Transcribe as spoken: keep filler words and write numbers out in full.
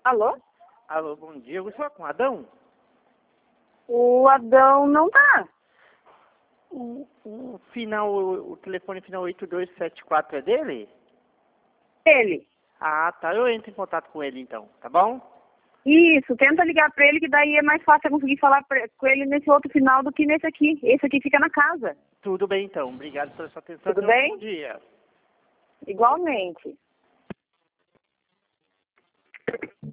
Alô? Alô, bom dia. Eu vou falar com o Adão? O Adão não tá. O, o final, o, o telefone final oito dois sete quatro é dele? Ele. Ah, tá. Eu entro em contato com ele então, tá bom? Isso, tenta ligar pra ele que daí é mais fácil eu conseguir falar pra- com ele nesse outro final do que nesse aqui. Esse aqui fica na casa. Tudo bem então. Obrigado pela sua atenção. Tudo Tenha um bem? bom dia. Igualmente.